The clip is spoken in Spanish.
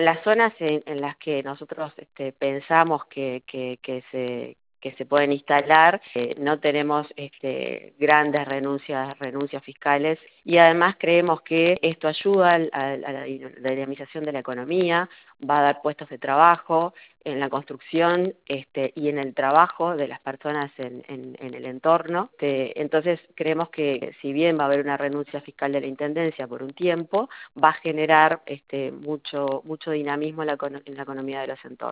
Las zonas en las que nosotros pensamos que se pueden instalar, no tenemos grandes renuncias fiscales, y además creemos que esto ayuda a la dinamización de la economía, va a dar puestos de trabajo en la construcción y en el trabajo de las personas en el entorno. Entonces creemos que si bien va a haber una renuncia fiscal de la Intendencia por un tiempo, va a generar mucho dinamismo en la economía de los entornos.